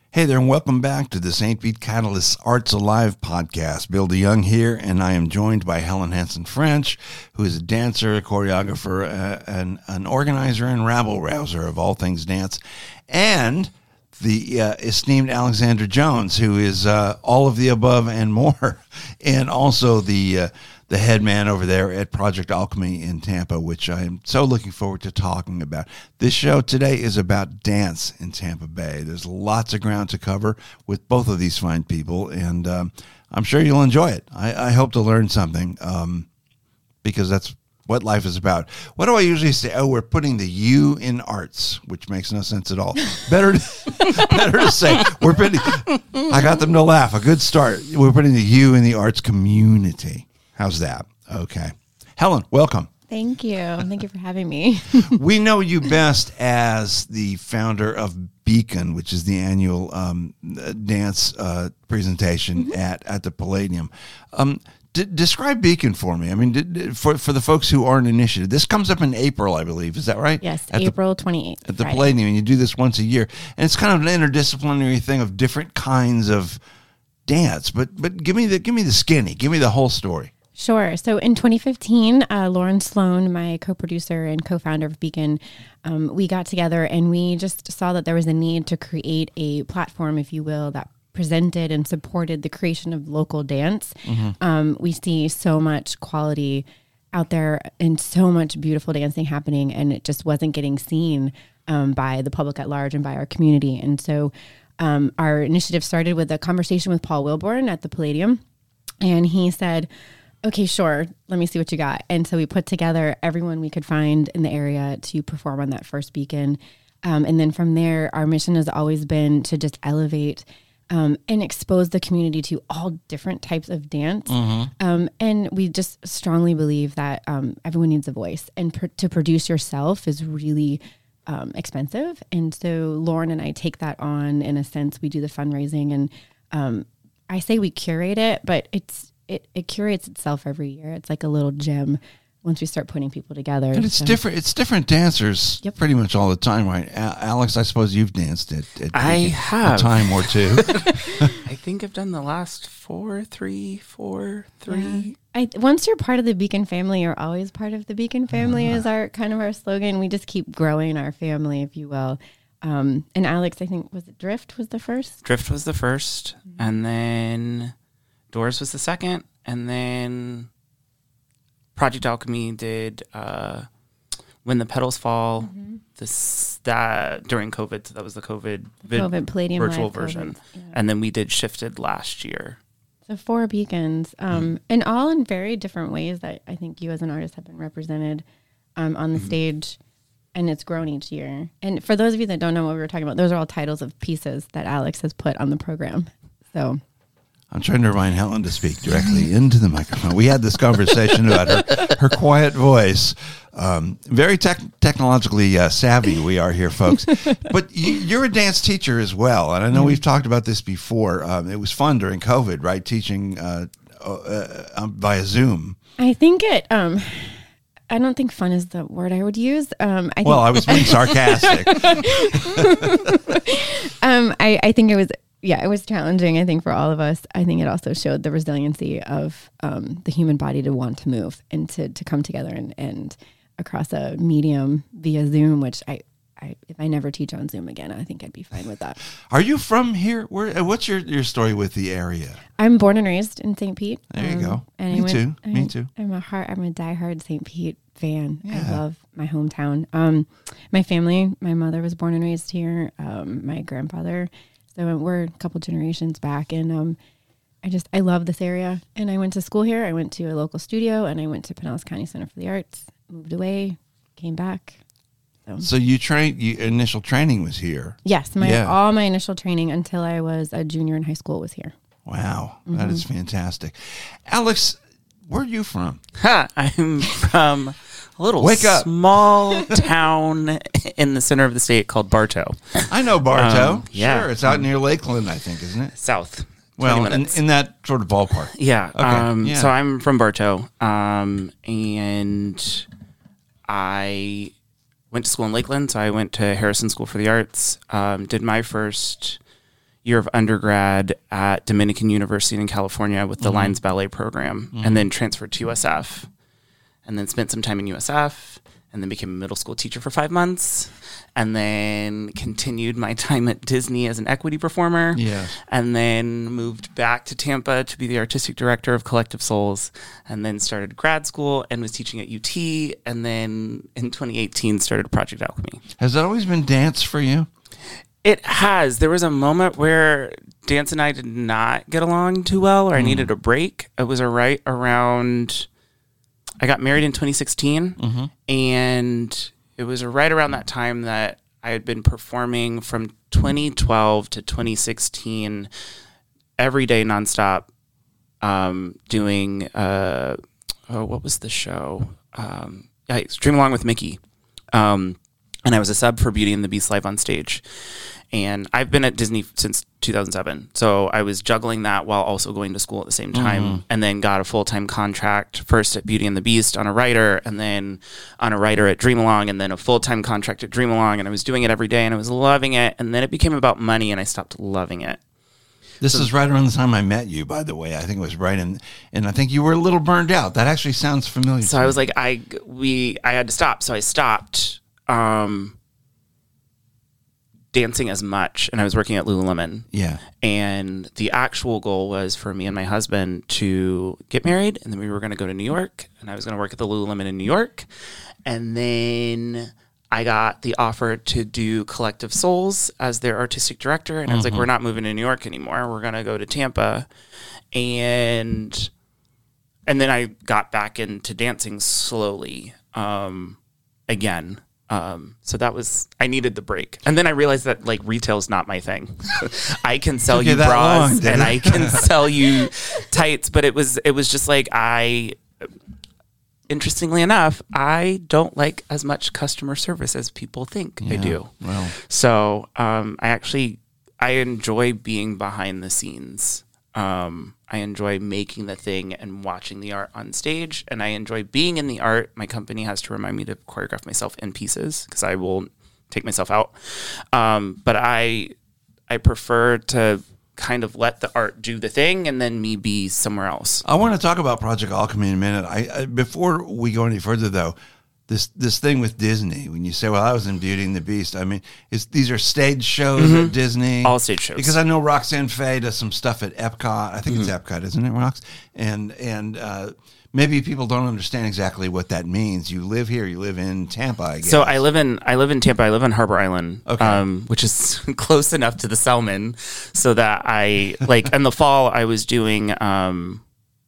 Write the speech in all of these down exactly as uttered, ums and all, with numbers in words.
Hey there, and welcome back to the Saint Pete Catalyst Arts Alive podcast. Bill DeYoung here, and I am joined by Helen Hanson-French, who is a dancer, a choreographer, uh, an, an organizer, and rabble-rouser of all things dance, and the uh, esteemed Alexandra Jones, who is uh, all of the above and more, and also the uh, the head man over there at Project Alchemy in Tampa, which I am so looking forward to talking about. This show today is about dance in Tampa Bay. There's lots of ground to cover with both of these fine people, and um, I'm sure you'll enjoy it. I, I hope to learn something um, because that's what life is about. What do I usually say? Oh, we're putting the U in arts, which makes no sense at all. Better to, better to say, we're putting, I got them to laugh. A good start. We're putting the U in the arts community. How's that? Okay. Helen, welcome. Thank you. Thank you for having me. We know you best as the founder of Beacon, which is the annual um, dance uh, presentation mm-hmm. at, at the Palladium. Um, d- describe Beacon for me. I mean, d- d- for, for the folks who aren't initiated, this comes up in April, I believe. Is that right? Yes, at April the, twenty-eighth. At the Friday. Palladium, and you do this once a year. And it's kind of an interdisciplinary thing of different kinds of dance. But but give me the give me the skinny. Give me the whole story. Sure. So in twenty fifteen, uh, Lauren Sloan, my co-producer and co-founder of Beacon, um, we got together and we just saw that there was a need to create a platform, if you will, that presented and supported the creation of local dance. Mm-hmm. Um, we see so much quality out there and so much beautiful dancing happening, and it just wasn't getting seen um, by the public at large and by our community. And so um, our initiative started with a conversation with Paul Wilborn at the Palladium, and he said, okay, sure, let me see what you got. And so we put together everyone we could find in the area to perform on that first Beacon. Um, and then from there, our mission has always been to just elevate um, and expose the community to all different types of dance. Mm-hmm. Um, and we just strongly believe that um, everyone needs a voice. And pr- to produce yourself is really um, expensive. And so Lauren and I take that on. In a sense, we do the fundraising. And um, I say we curate it, but it's It, it curates itself every year. It's like a little gem once we start putting people together. And it's so. different. It's different dancers yep. pretty much all the time, right? A- Alex, I suppose you've danced at, at I have. a time or two. I think I've done the last four, three, four, three. Yeah. I, once you're part of the Beacon family, you're always part of the Beacon family uh, is our kind of our slogan. We just keep growing our family, if you will. Um, and Alex, I think, was it Drift was the first? Drift was the first, mm-hmm. and then Doors was the second, and then Project Alchemy did uh, When the Petals Fall. Mm-hmm. This that during COVID, so that was the COVID, vid, COVID Palladium virtual Live version, COVID, yeah. And then we did Shifted last year. So four Beacons, um, mm-hmm. and all in very different ways that I think you as an artist have been represented um, on the mm-hmm. stage, and it's grown each year. And for those of you that don't know what we were talking about, those are all titles of pieces that Alex has put on the program. So. I'm trying to remind Helen to speak directly into the microphone. We had this conversation about her, her quiet voice. Um, very tech, technologically uh, savvy we are here, folks. But you, you're a dance teacher as well. And I know we've talked about this before. Um, it was fun during COVID, right? Teaching uh, uh, um, via Zoom. I think it... Um I don't think fun is the word I would use. Um, I think, well, I was being sarcastic. um, I, I think it was... Yeah, it was challenging, I think, for all of us. I think it also showed the resiliency of um, the human body to want to move and to, to come together and, and across a medium via Zoom, which I, I, if I never teach on Zoom again, I think I'd be fine with that. Are you from here? Where? What's your, your story with the area? I'm born and raised in Saint Pete. There you um, go. And Me I went, too. I, Me too. I'm a heart, I'm a diehard Saint Pete fan. Yeah. I love my hometown. Um, my family, my mother was born and raised here. Um, my grandfather. So we're a couple generations back, and um, I just, I love this area. And I went to school here. I went to a local studio, and I went to Pinellas County Center for the Arts, moved away, came back. So, so you trained, you, initial training was here. Yes, my yeah. all my initial training until I was a junior in high school was here. Wow, mm-hmm. that is fantastic. Alex, where are you from? Ha, I'm from a little Wake up. small town in the center of the state called Bartow. I know Bartow. Um, yeah. Sure, it's out near Lakeland, I think, isn't it? South. Well, in, in that sort of ballpark. Yeah. Okay. Um, yeah. So I'm from Bartow, um, and I went to school in Lakeland. So I went to Harrison School for the Arts, um, did my first year of undergrad at Dominican University in California with the mm-hmm. Lines Ballet program, mm-hmm. and then transferred to U S F, and then spent some time in U S F, and then became a middle school teacher for five months, and then continued my time at Disney as an equity performer, yeah. and then moved back to Tampa to be the artistic director of Collective Souls, and then started grad school and was teaching at U T, and then in twenty eighteen started Project Alchemy. Has that always been dance for you? It has. There was a moment where dance and I did not get along too well, or I mm. needed a break. It was right around, I got married in twenty sixteen, mm-hmm. and it was right around that time that I had been performing from twenty twelve to twenty sixteen, every day nonstop, um, doing, uh, oh, what was the show? Um, yeah, Dream Along with Mickey. Um, And I was a sub for Beauty and the Beast live on stage. And I've been at Disney since two thousand seven. So I was juggling that while also going to school at the same time, mm-hmm. and then got a full-time contract first at Beauty and the Beast on a writer, and then on a writer at Dream Along, and then a full-time contract at Dream Along. And I was doing it every day, and I was loving it. And then it became about money, and I stopped loving it. This so, is right around the time I met you, by the way. I think it was right in, and I think you were a little burned out. That actually sounds familiar. So to I me. was like, I, we, I had to stop. So I stopped. Um, dancing as much, and I was working at Lululemon. Yeah. And the actual goal was for me and my husband to get married, and then we were going to go to New York, and I was going to work at the Lululemon in New York. And then I got the offer to do Collective Souls as their artistic director, and mm-hmm. I was like, we're not moving to New York anymore. We're going to go to Tampa. And and then I got back into dancing slowly um, again. Um, so that was, I needed the break. And then I realized that like retail is not my thing. I can sell you bras long, and I can sell you tights, but it was, it was just like, I, interestingly enough, I don't like as much customer service as people think yeah, I do. Well. So, um, I actually, I enjoy being behind the scenes. Um, I enjoy making the thing and watching the art on stage, and I enjoy being in the art. My company has to remind me to choreograph myself in pieces because I will take myself out. Um, but I, I prefer to kind of let the art do the thing and then me be somewhere else. I want to talk about Project Alchemy in a minute. I, I before we go any further though, This this thing with Disney, when you say, well, I was in Beauty and the Beast, I mean, it's, these are stage shows mm-hmm. at Disney. All stage shows. Because I know Roxanne Faye does some stuff at Epcot. I think mm-hmm. it's Epcot, isn't it, Rox? And, and uh, maybe people don't understand exactly what that means. You live here. You live in Tampa, I guess. So I live in I live in Tampa. I live on Harbor Island, okay. um, which is close enough to the Selman so that I, like, in the fall, I was doing... Um,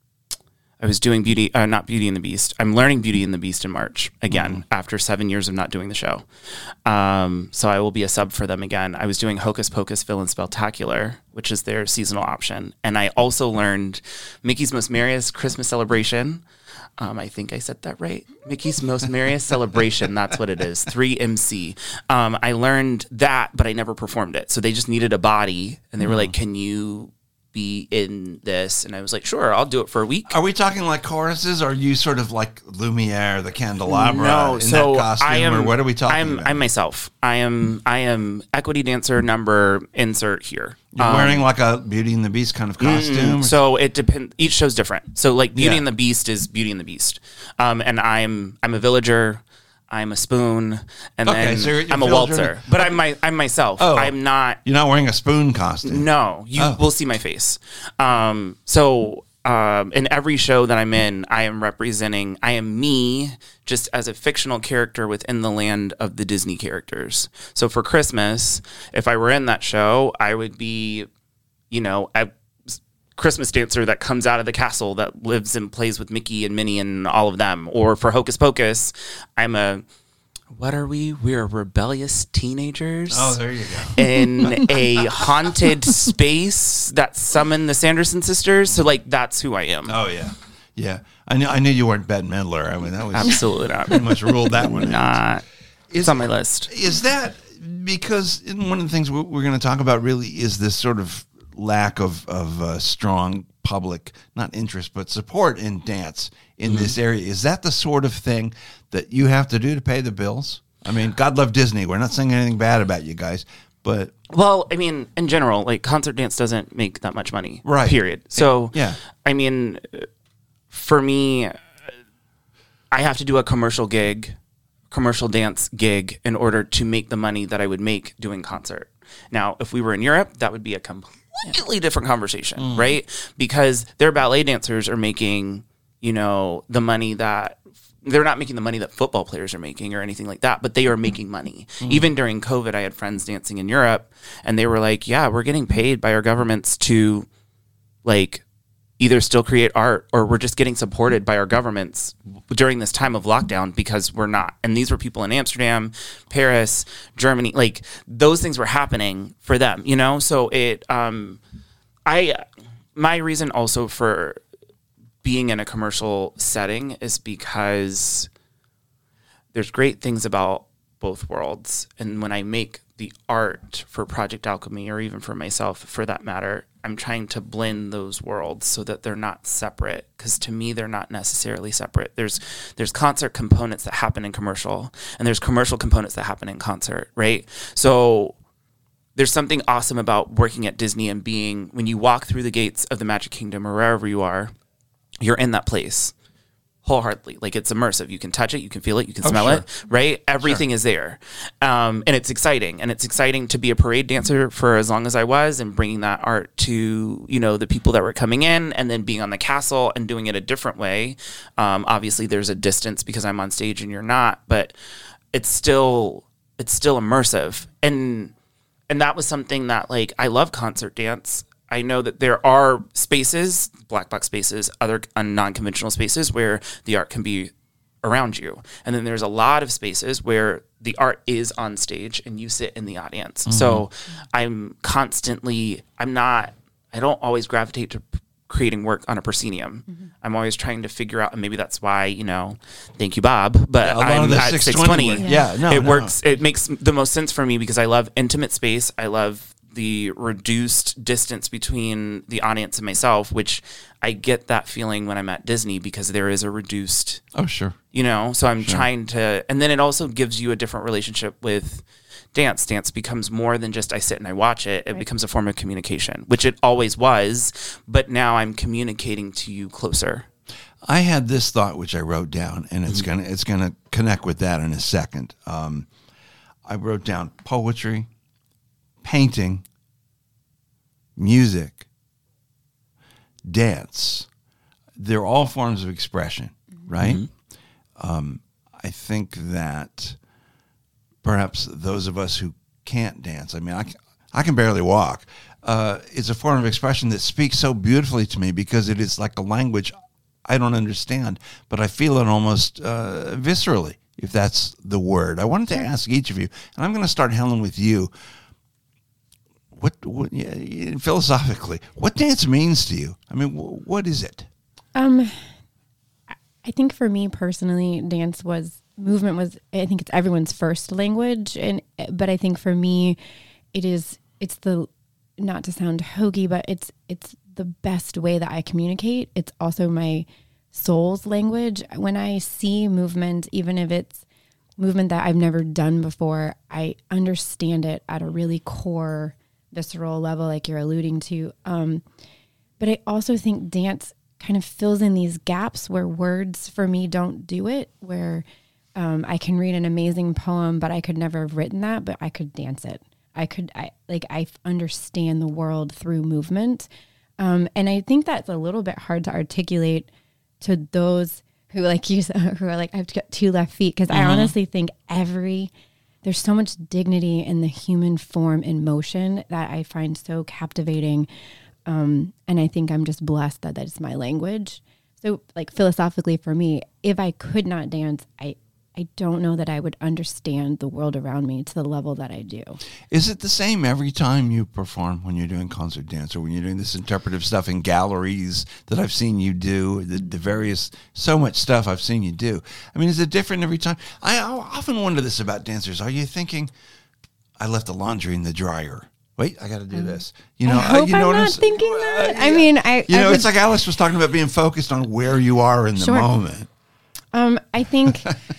I was doing Beauty, uh, not Beauty and the Beast. I'm learning Beauty and the Beast in March again, mm-hmm. after seven years of not doing the show. Um, so I will be a sub for them again. I was doing Hocus Pocus Villain Spectacular, which is their seasonal option. And I also learned Mickey's Most Merriest Christmas Celebration. Um, I think I said that right. Mickey's Most Merriest Celebration. That's what it is. three M C. Um, I learned that, but I never performed it. So they just needed a body. And they were mm-hmm. like, can you be in this? And I was like, sure, I'll do it for a week. Are we talking like choruses, or are you sort of like Lumiere, the candelabra no, in so that costume, I am, or what are we talking I'm, about? I'm myself. I am I am equity dancer number insert here. You're um, wearing like a Beauty and the Beast kind of costume? Mm, so it depends. Each show's different. So like Beauty yeah. and the Beast is Beauty and the Beast. Um, and I'm I'm a villager. I'm a spoon, and okay, then so you're, you're I'm a waltzer. But I'm my I'm myself. Oh, I'm not. You're not wearing a spoon costume. No, you oh. will see my face. Um, so um, in every show that I'm in, I am representing. I am me, just as a fictional character within the land of the Disney characters. So for Christmas, if I were in that show, I would be, you know, a Christmas dancer that comes out of the castle that lives and plays with Mickey and Minnie and all of them. Or for Hocus Pocus, I'm a, what are we? We're rebellious teenagers. Oh, there you go. In a haunted space that summon the Sanderson sisters. So like, that's who I am. Oh yeah. Yeah. I knew, I knew you weren't Bette Midler. I mean, that was absolutely not. Pretty much ruled that one not. out. Is, it's on my list. Is that because one of the things we're going to talk about really is this sort of lack of of uh, strong public, not interest, but support in dance in mm-hmm. this area. Is that the sort of thing that you have to do to pay the bills? I mean, God love Disney. We're not saying anything bad about you guys, but well, I mean, in general, like concert dance doesn't make that much money, right? Period. So, yeah, I mean, for me, I have to do a commercial gig, commercial dance gig in order to make the money that I would make doing concert. Now, if we were in Europe, that would be a completely different conversation, mm. right? Because their ballet dancers are making, you know, the money that they're not making the money that football players are making or anything like that, but they are making money. Mm. Even during COVID, I had friends dancing in Europe and they were like, yeah, we're getting paid by our governments to like either still create art or we're just getting supported by our governments during this time of lockdown because we're not. And these were people in Amsterdam, Paris, Germany, like those things were happening for them, you know? So it, um, I, my reason also for being in a commercial setting is because there's great things about both worlds. And when I make the art for Project Alchemy, or even for myself for that matter, I'm trying to blend those worlds so that they're not separate. Because to me, they're not necessarily separate. There's there's concert components that happen in commercial, and there's commercial components that happen in concert, right? So there's something awesome about working at Disney and being, when you walk through the gates of the Magic Kingdom or wherever you are, you're in that place wholeheartedly. Like it's immersive. You can touch it, you can feel it, you can oh, smell sure. it, right? Everything sure. is there. Um, and it's exciting. And it's exciting to be a parade dancer for as long as I was and bringing that art to, you know, the people that were coming in and then being on the castle and doing it a different way. Um, obviously there's a distance because I'm on stage and you're not, but it's still, it's still immersive. And, and that was something that like, I love concert dance. I know that there are spaces, black box spaces, other non-conventional spaces where the art can be around you. And then there's a lot of spaces where the art is on stage and you sit in the audience. Mm-hmm. So I'm constantly, I'm not, I don't always gravitate to creating work on a proscenium. Mm-hmm. I'm always trying to figure out, and maybe that's why, you know, thank you, Bob, but yeah, I'm at six twenty. Yeah, no, it no. works. It makes the most sense for me because I love intimate space. I love the reduced distance between the audience and myself, which I get that feeling when I'm at Disney because there is a reduced, oh, sure. You know, so I'm sure. trying to, and then it also gives you a different relationship with dance. Dance becomes more than just I sit and I watch it. It right. becomes a form of communication, which it always was, but now I'm communicating to you closer. I had this thought, which I wrote down, and it's mm-hmm. gonna it's gonna connect with that in a second. Um, I wrote down poetry, painting, music, dance. They're all forms of expression, right? Mm-hmm. Um, I think that perhaps those of us who can't dance, I mean, I, I can barely walk, uh, it's a form of expression that speaks so beautifully to me because it is like a language I don't understand, but I feel it almost uh, viscerally, if that's the word. I wanted to ask each of you, and I'm going to start, Helen, with you. What, what yeah, philosophically, what dance means to you? I mean, wh- what is it? Um, I think for me personally, dance was movement was. I think it's everyone's first language, and but I think for me, it is. It's the not to sound hokey, but it's it's the best way that I communicate. It's also my soul's language. When I see movement, even if it's movement that I've never done before, I understand it at a really core, visceral level, like you're alluding to. Um, but I also think dance kind of fills in these gaps where words for me don't do it, where um, I can read an amazing poem, but I could never have written that, but I could dance it. I could, I like, I understand the world through movement. Um, and I think that's a little bit hard to articulate to those who, like you said, who are like, I have to get two left feet. Cause mm-hmm. I honestly think every, there's so much dignity in the human form in motion that I find so captivating. Um, and I think I'm just blessed that that's my language. So like philosophically for me, if I could not dance, I, I don't know that I would understand the world around me to the level that I do. Is it the same every time you perform when you're doing concert dance or when you're doing this interpretive stuff in galleries that I've seen you do, the, the various, so much stuff I've seen you do? I mean, is it different every time? I, I often wonder this about dancers. Are you thinking, I left the laundry in the dryer? Wait, I got to do um, this. You know, I hope uh, you know I'm what not I'm thinking uh, that. yeah. I mean, I you know, I would, it's like Alice was talking about being focused on where you are in the sure. moment. Um, I think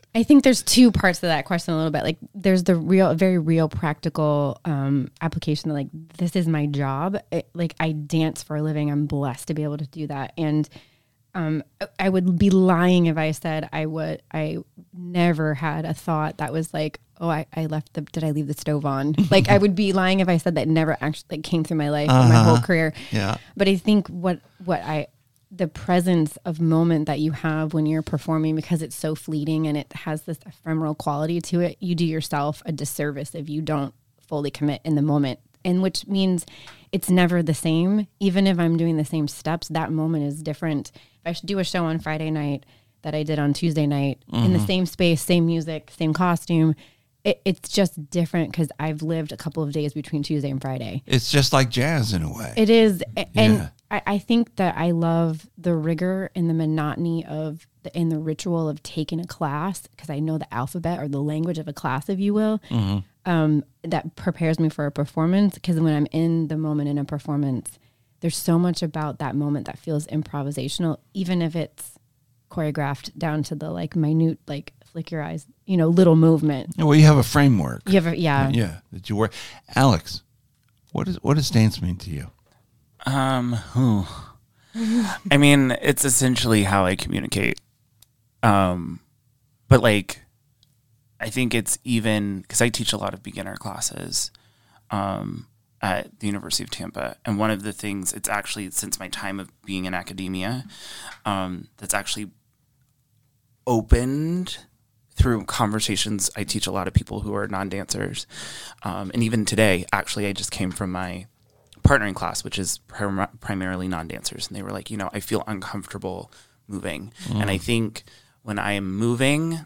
I think there's two parts to that question a little bit. Like there's the real, very real practical um, application that like, this is my job. It, like I dance for a living. I'm blessed to be able to do that. And um, I would be lying if I said I would, I never had a thought that was like, oh, I, I left the, did I leave the stove on? Like I would be lying if I said that never actually like, came through my life, uh-huh. my whole career. Yeah. But I think what, what I, the presence of moment that you have when you're performing, because it's so fleeting and it has this ephemeral quality to it, you do yourself a disservice if you don't fully commit in the moment. And which means it's never the same. Even if I'm doing the same steps, that moment is different. If I should do a show on Friday night that I did on Tuesday night mm-hmm. in the same space, same music, same costume, it, it's just different because I've lived a couple of days between Tuesday and Friday. It's just like jazz in a way. It is. And yeah. I, I think that I love the rigor and the monotony of the, and the ritual of taking a class, because I know the alphabet or the language of a class, if you will, mm-hmm. um, that prepares me for a performance. Because when I'm in the moment in a performance, there's so much about that moment that feels improvisational, even if it's choreographed down to the like minute, like flick your eyes, you know, little movement. Well, you have a framework. You have a, yeah. Yeah. That you work. Alex, what is, what does dance mean to you? Um, whew. I mean, it's essentially how I communicate. Um, but like, I think it's even, because I teach a lot of beginner classes um, at the University of Tampa. And one of the things, it's actually since my time of being in academia, um, that's actually opened through conversations. I teach a lot of people who are non-dancers. Um, and even today, actually, I just came from my partnering class, which is prim- primarily non-dancers. And they were like, you know, I feel uncomfortable moving. Mm. And I think when I am moving,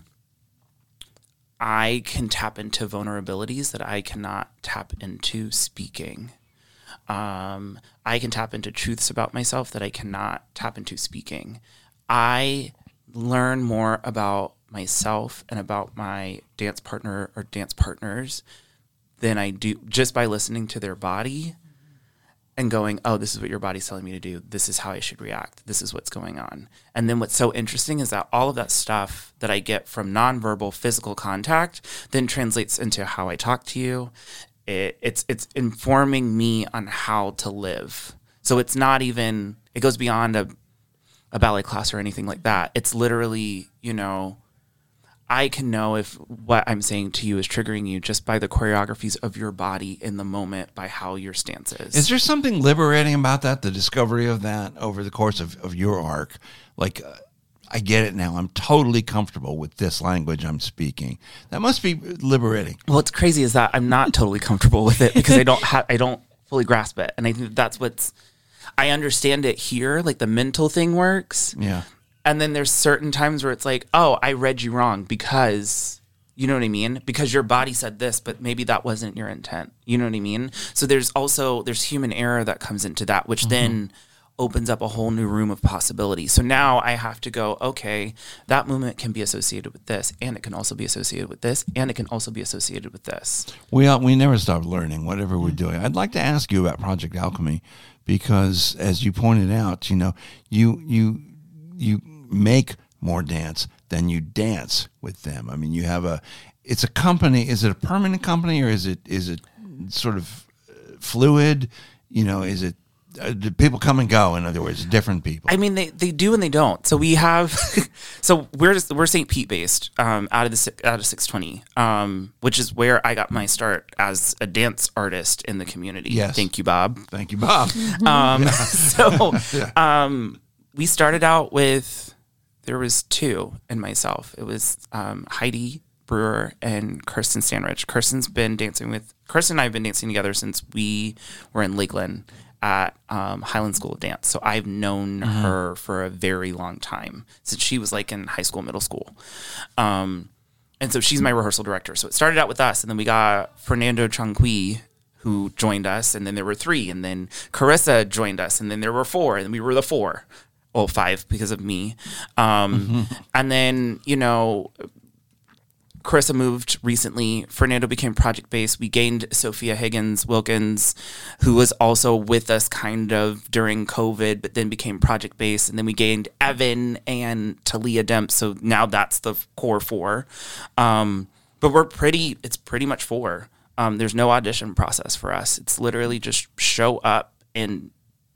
I can tap into vulnerabilities that I cannot tap into speaking. Um, I can tap into truths about myself that I cannot tap into speaking. I learn more about myself and about my dance partner or dance partners than I do just by listening to their body and going, oh, this is what your body's telling me to do. This is how I should react. This is what's going on. And then what's so interesting is that all of that stuff that I get from nonverbal physical contact then translates into how I talk to you. It, it's it's informing me on how to live. So it's not even, it goes beyond a, a ballet class or anything like that. It's literally, you know, I can know if what I'm saying to you is triggering you just by the choreographies of your body in the moment, by how your stance is. Is there something liberating about that, the discovery of that over the course of, of your arc? Like, uh, I get it now. I'm totally comfortable with this language I'm speaking. That must be liberating. Well, what's crazy is that I'm not totally comfortable with it because I don't ha- I don't fully grasp it. And I think that's what's, I understand it here, like the mental thing works. Yeah. And then there's certain times where it's like, oh, I read you wrong because, you know what I mean? Because your body said this, but maybe that wasn't your intent. You know what I mean? So there's also, there's human error that comes into that, which mm-hmm. then opens up a whole new room of possibility. So now I have to go, okay, that movement can be associated with this, and it can also be associated with this, and it can also be associated with this. We, uh, we never stop learning, whatever we're doing. I'd like to ask you about Project Alchemy because, as you pointed out, you know, you you you make more dance than you dance with them. I mean, you have a, it's a company. Is it a permanent company or is it is it sort of fluid? You know, is it, uh, do people come and go? In other words, different people. I mean, they, they do and they don't. So we have, so we're just, we're Saint Pete based, um, out of the out of six twenty, um, which is where I got my start as a dance artist in the community. Yes. Thank you, Bob. Thank you, Bob. um, yeah. So, yeah. um, we started out with, there was two and myself. It was um, Heidi Brewer and Kirsten Stanrich. Kirsten's been dancing with, Kirsten and I have been dancing together since we were in Lakeland at um, Highland School of Dance. So I've known mm-hmm. her for a very long time, since she was like in high school, middle school. Um, and so she's my rehearsal director. So it started out with us, and then we got Fernando Changqui, who joined us, and then there were three, and then Carissa joined us, and then there were four, and we were the four. Well, five because of me. Um, mm-hmm. And then, you know, Carissa moved recently. Fernando became project-based. We gained Sophia Higgins Wilkins, who was also with us kind of during COVID, but then became project-based. And then we gained Evan and Talia Demp. So now that's the core four. Um, but we're pretty, it's pretty much four. Um, there's no audition process for us. It's literally just show up and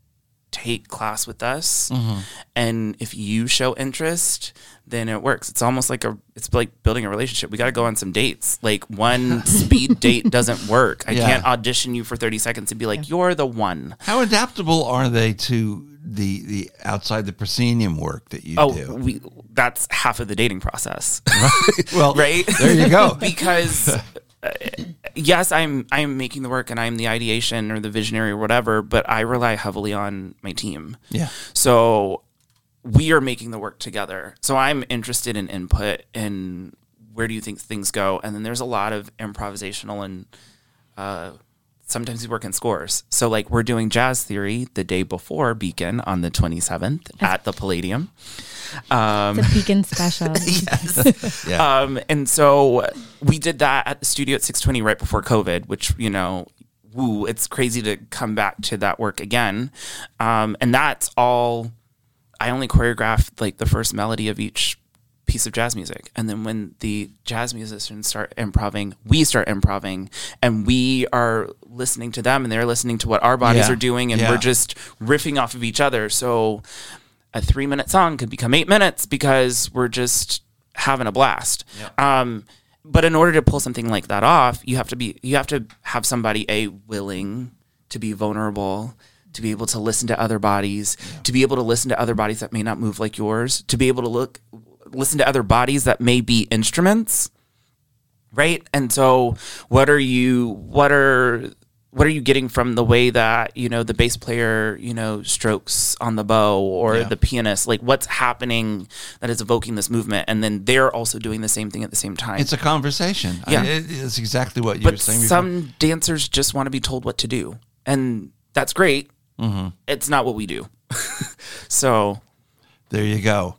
take class with us. Mm-hmm. And if you show interest, then it works. It's almost like a, it's like building a relationship. We got to go on some dates. Like one speed date doesn't work. I yeah. can't audition you for thirty seconds and be like, yeah. you're the one. How adaptable are they to the, the outside the proscenium work that you oh, do? We, that's half of the dating process. Well, right? There you go. Because uh, yes, I'm I'm making the work and I'm the ideation or the visionary or whatever, but I rely heavily on my team. Yeah. So we are making the work together. So I'm interested in input and where do you think things go? And then there's a lot of improvisational and uh, sometimes we work in scores. So like we're doing Jazz Theory the day before Beacon on the twenty-seventh at the Palladium. Um, it's a Beacon special. Yes. yeah. Um, and so we did that at the studio at six twenty right before COVID, which, you know, woo, it's crazy to come back to that work again. Um, and that's all, I only choreographed like the first melody of each piece of jazz music. And then when the jazz musicians start improving, we start improving and we are listening to them and they're listening to what our bodies yeah. are doing. And yeah. we're just riffing off of each other. So a three minute song could become eight minutes because we're just having a blast. Yep. Um, but in order to pull something like that off, you have to be, you have to have somebody a willing to be vulnerable, to be able to listen to other bodies, yeah. to be able to listen to other bodies that may not move like yours, to be able to look, listen to other bodies that may be instruments. Right. And so what are you, what are, what are you getting from the way that, you know, the bass player, you know, strokes on the bow or yeah. the pianist, like what's happening that is evoking this movement? And then they're also doing the same thing at the same time. It's a conversation. Yeah. I, it's exactly what you but were saying before. Some dancers just want to be told what to do. And that's great. Mm-hmm. It's not what we do. So there you go.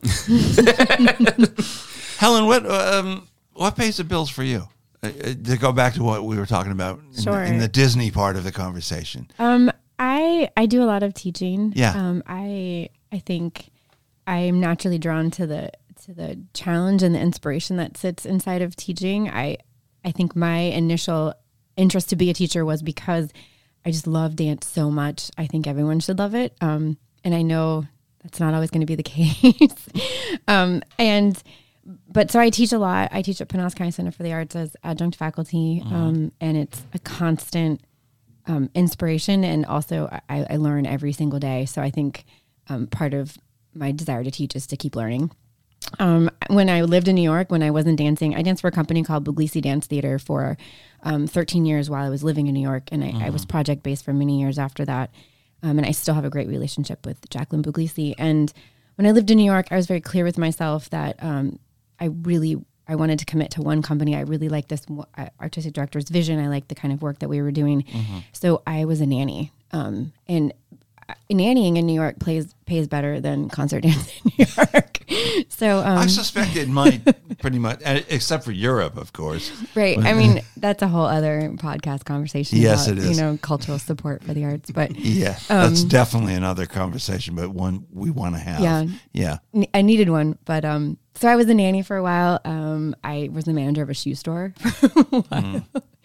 Helen, what, um, what pays the bills for you? Uh, to go back to what we were talking about in, sure. the, in the Disney part of the conversation. Um, I I do a lot of teaching. Yeah. Um, I I think I'm naturally drawn to the to the challenge and the inspiration that sits inside of teaching. I I think my initial interest to be a teacher was because I just love dance so much. I think everyone should love it. Um, and I know that's not always going to be the case. um, and But so I teach a lot. I teach at Pinellas County Center for the Arts as adjunct faculty, mm-hmm. um, and it's a constant um, inspiration. And also, I, I learn every single day. So I think um, part of my desire to teach is to keep learning. Um, when I lived in New York, when I wasn't dancing, I danced for a company called Buglisi Dance Theater for um, thirteen years while I was living in New York, and I, mm-hmm. I was project based for many years after that. Um, and I still have a great relationship with Jacqueline Buglisi. And when I lived in New York, I was very clear with myself that um, I really, I wanted to commit to one company. I really liked this uh, artistic director's vision. I liked the kind of work that we were doing. Mm-hmm. So I was a nanny. Um, and nannying in New York plays pays better than concert dance in New York. So um, I suspect it might pretty much, except for Europe, of course. Right. I mean, that's a whole other podcast conversation. Yes, about, it is. You know, cultural support for the arts. But yeah, um, that's definitely another conversation, but one we want to have. Yeah. Yeah. I needed one, but um, so I was a nanny for a while. Um, I was the manager of a shoe store for a while. Mm.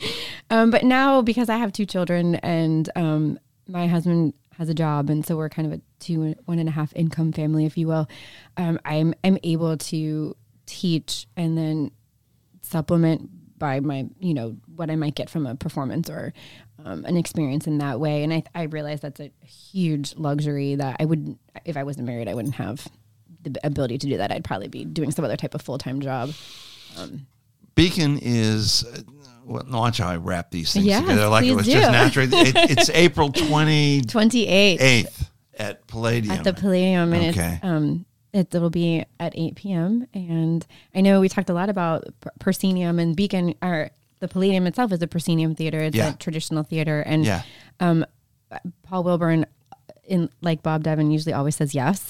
um, but now because I have two children and um, my husband has a job, and so we're kind of a two, one and a half income family, if you will. Um, I'm I'm able to teach and then supplement by my, you know, what I might get from a performance or um, an experience in that way. And I I realize that's a huge luxury that I wouldn't, if I wasn't married, I wouldn't have the ability to do that. I'd probably be doing some other type of full time job. Um, Beacon is. Uh, Well, watch how I wrap these things yes, together like it was do. just natural. It, it's April twentieth, twenty-eighth at Palladium. At the Palladium. And okay. it's, um, it, it'll be at eight p.m. And I know we talked a lot about proscenium and Beacon, or the Palladium itself is a proscenium theater. It's yeah. a traditional theater. And yeah. um, Paul Wilburn, in like Bob Devin, usually always says yes.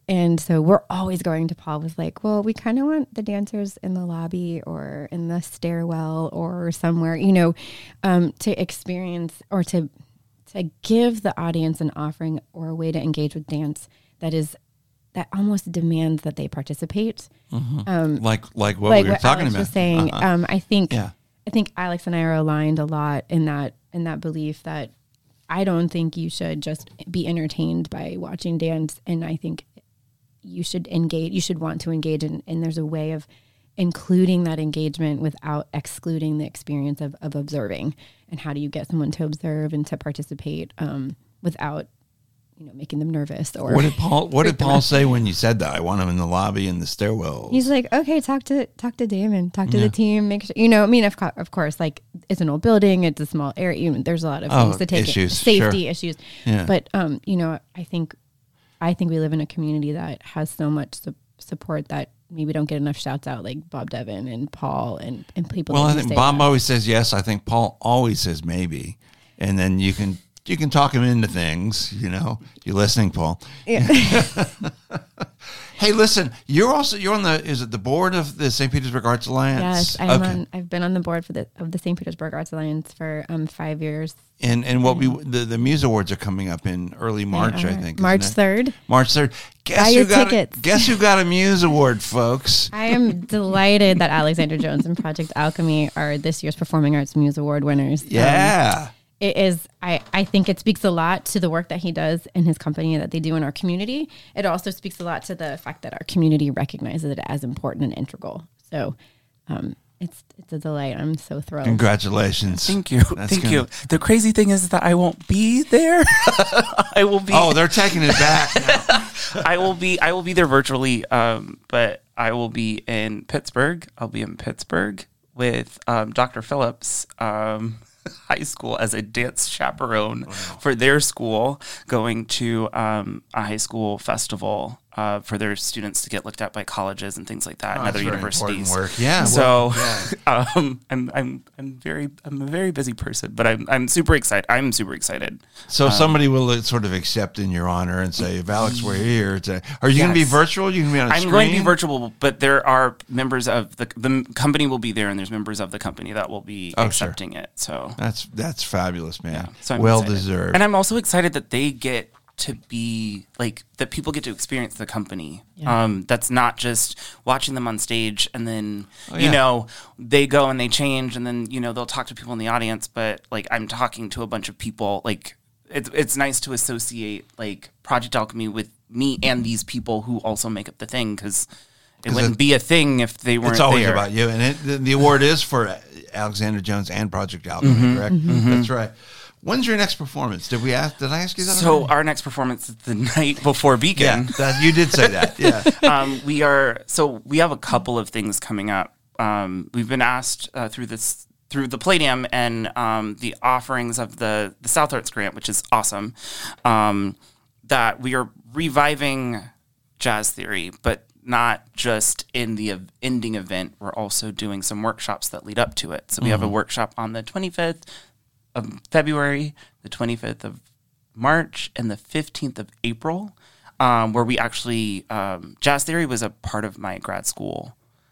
and so we're always going to Paul with like, well, we kind of want the dancers in the lobby or in the stairwell or somewhere, you know, um, to experience or to to give the audience an offering or a way to engage with dance that is that almost demands that they participate. Mm-hmm. Um, like like what like we were what talking Alex about. was saying. Uh-huh. Um, I think Yeah. I think Alex and I are aligned a lot in that in that belief that I don't think you should just be entertained by watching dance, and I think you should engage. You should want to engage, and, and there's a way of including that engagement without excluding the experience of, of observing. And how do you get someone to observe and to participate um, without, you know, making them nervous? Or What did Paul What did Paul say when you said that? I want him in the lobby in the stairwell. He's like, okay, talk to talk to Damon, talk to Yeah. the team, make sure you know. I mean, of, co- of course, like it's an old building, it's a small area. You know, there's a lot of Oh, things to take in, issues, safety sure. issues. Yeah. But um, you know, I think I think we live in a community that has so much su- support that maybe don't get enough shouts out, like Bob Devin and Paul and and people. Well, that I do think say Bob that. always says yes. I think Paul always says maybe, and then you can you can talk him into things. You know, you listening, Paul? Yeah. Hey, listen, you're also you're on the is it the board of the Saint Petersburg Arts Alliance? Yes, I'm okay. on. I've been on the board for the of the Saint Petersburg Arts Alliance for um five years. And and what we the, the Muse Awards are coming up in early March, They I are. think. March isn't it? third. March third. Guess Buy who your got tickets. A, guess who got a Muse Award, folks? I am delighted that Alexander Jones and Project Alchemy are this year's Performing Arts Muse Award winners. Um, Yeah. it is. I, I think it speaks a lot to the work that he does in his company that they do in our community. It also speaks a lot to the fact that our community recognizes it as important and integral. So um, it's it's a delight. I'm so thrilled. Congratulations. Thank you. That's Thank gonna- you. The crazy thing is that I won't be there. I will be Oh, they're taking it back now. I will be I will be there virtually, um, but I will be in Pittsburgh. I'll be in Pittsburgh with um, Doctor Phillips um, High School as a dance chaperone wow. for their school, going to um, a high school festival uh, for their students to get looked at by colleges and things like that, Oh, and other that's very universities. important work. Yeah. So well, yeah. um, I'm I'm I'm very I'm a very busy person, but I'm I'm super excited. I'm super excited. So um, somebody will uh, sort of accept in your honor and say, if Alex were here, it's a, are you going to be Yes. virtual? You going to be on a I'm screen? going to be virtual, but there are members of the the company will be there, and there's members of the company that will be Oh, accepting it. So That's that's fabulous, man. so I'm well excited. deserved. And I'm also excited that they get to be like that people get to experience the company. Yeah. Um, that's not just watching them on stage and then Oh, you yeah. know they go and they change and then you know they'll talk to people in the audience. But like I'm talking to a bunch of people. Like it's it's nice to associate like Project Alchemy with me and these people who also make up the thing because it wouldn't it- be a thing if they weren't it's always there. about you, and it, the, the award is for Alexander Jones and Project Alchemy, Mm-hmm. correct? That's right. When's your next performance? Did we ask? Did I ask you that? So already? our next performance is the night before yeah, Beacon. that, you did say that. Yeah. um, we are so we have a couple of things coming up. Um, we've been asked uh, through this through the Palladium and um, the offerings of the the South Arts Grant, which is awesome. Um, that we are reviving jazz theory, but not just in the ev- ending event. We're also doing some workshops that lead up to it. So we have a workshop on the twenty-fifth of February, the twenty-fifth of March, and the fifteenth of April, um, where we actually, um, jazz theory was a part of my grad school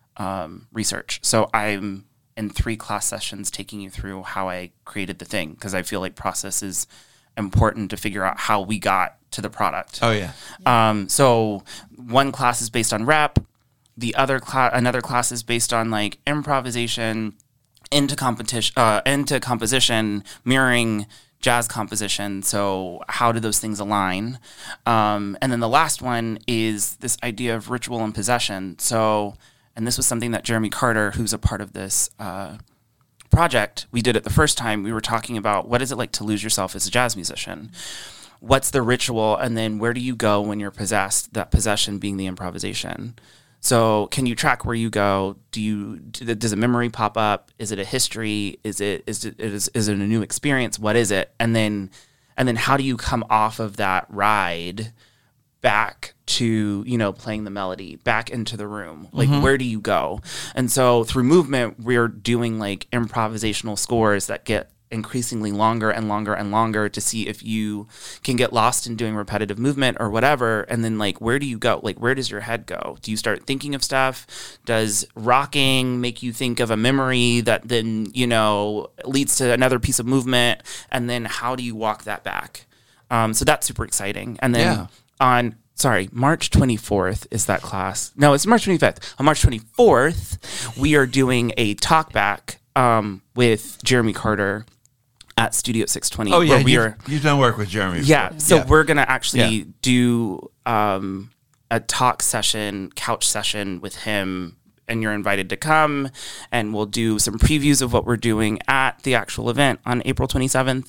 um, research. So I'm in three class sessions taking you through how I created the thing, because I feel like process is important to figure out how we got to the product. Oh yeah. Um, so one class is based on rap, the other class, another class is based on like improvisation, into competition, uh, into composition, mirroring jazz composition. So how do those things align? Um, and then the last one is this idea of ritual and possession. So, and this was something that Jeremy Carter, who's a part of this uh, project, we did it the first time. We were talking about what is it like to lose yourself as a jazz musician? What's the ritual? And then where do you go when you're possessed? That possession being the improvisation. So can you track where you go? Do you does a memory pop up? Is it a history? Is it is it is, is it a new experience? What is it? And then and then how do you come off of that ride back to, you know, playing the melody, back into the room? Like Mm-hmm. where do you go? And so through movement, we're doing like improvisational scores that get increasingly longer and longer and longer to see if you can get lost in doing repetitive movement or whatever. And then like, where do you go? Like, where does your head go? Do you start thinking of stuff? Does rocking make you think of a memory that then, you know, leads to another piece of movement? And then how do you walk that back? Um, so that's super exciting. And then Yeah. on, sorry, March twenty-fourth is that class. No, it's March twenty-fifth. On March twenty-fourth, we are doing a talk back um, with Jeremy Carter at Studio six twenty. Oh, yeah. where we You've, are, you've done work with Jeremy. yeah. before. So Yeah. we're going to actually Yeah. do um, a talk session, couch session with him. And you're invited to come, and we'll do some previews of what we're doing at the actual event on April twenty-seventh.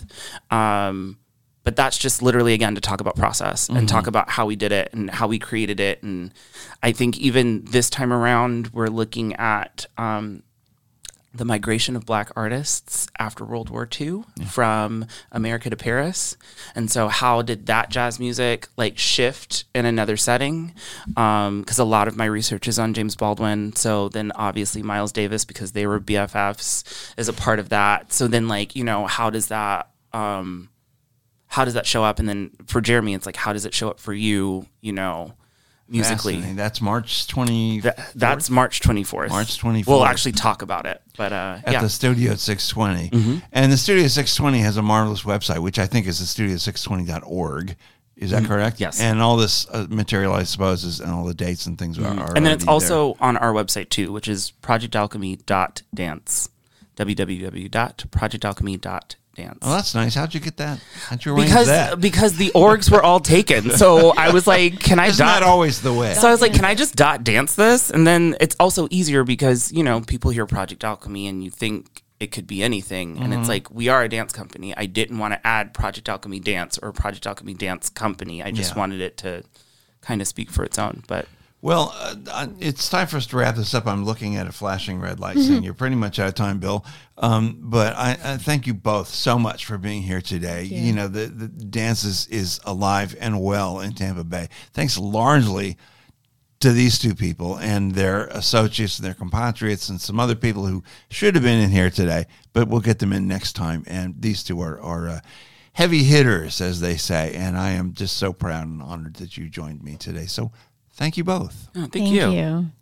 Um, but that's just literally, again, to talk about process and talk about how we did it and how we created it. And I think even this time around, we're looking at um, the migration of Black artists after World War Two from America to Paris. And so how did that jazz music like shift in another setting? Um, 'cause a lot of my research is on James Baldwin. So then obviously Miles Davis, because they were B F Fs, is a part of that. So then like, you know, how does that, um, how does that show up? And then for Jeremy, it's like, how does it show up for you, you know, musically? Fascinating. That's March twentieth. That, that's March twenty-fourth. March twenty-fourth. We'll actually talk about it. But uh, At yeah. the Studio six twenty. Mm-hmm. And the Studio six twenty has a marvelous website, which I think is the studio six twenty dot org. Is that correct? Mm-hmm. Yes. And all this uh, material, I suppose, is, and all the dates and things are, are And then it's already there. also on our website too, which is project alchemy dot dance. w w w dot project alchemy dot dance. Oh, that's nice. How'd you get that? How'd you arrange Because that? because the orgs were all taken. So I was like, can I Isn't dot that always the way? So I was like, can I just dot dance this? And then it's also easier because, you know, people hear Project Alchemy and you think it could be anything. And it's like, we are a dance company. I didn't want to add Project Alchemy Dance or Project Alchemy Dance Company. I just Yeah. wanted it to kind of speak for its own. But Well, uh, uh, it's time for us to wrap this up. I'm looking at a flashing red light saying you're pretty much out of time, Bill. Um, but I, I thank you both so much for being here today. You. you know, the, the dance is, is alive and well in Tampa Bay. Thanks largely to these two people and their associates and their compatriots and some other people who should have been in here today, but we'll get them in next time. And these two are, are uh, heavy hitters, as they say. And I am just so proud and honored that you joined me today. So thank you both. oh, thank, Thank you. you.